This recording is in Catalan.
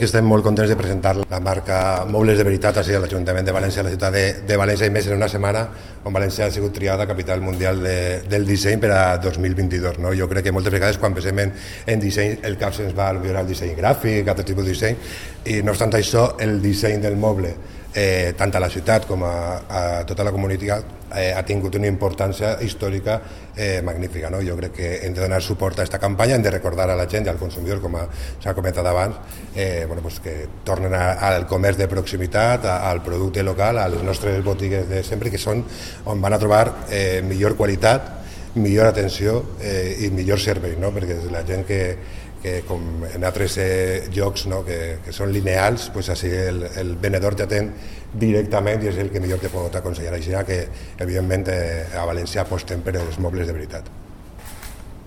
Estem molt contents de presentar la marca Mobles de Veritat a l'Ajuntament de València, a la ciutat de València, i més en una setmana on València ha sigut triada capital mundial del disseny per a 2022. No? Jo crec que moltes vegades quan pensem en disseny el cap se'ns va al disseny gràfic, altre tipus de disseny, i no obstant això el disseny del moble, tant a la ciutat com a tota la comunitat, ha tingut una importància històrica magnífica. No? Jo crec que hem de donar suport a aquesta campanya, hem de recordar a la gent i al consumidor, com s'ha comentat abans, que tornen al comerç de proximitat, al producte local, a les nostres botigues de sempre, que són on van a trobar millor qualitat, millor atenció i millor servei, no? Perquè la gent que com en altres llocs, no? que són lineals, pues així el venedor t'atén directament i és el que millor te pot aconsellar. Així que, evidentment, a València apostem per els mobles de veritat.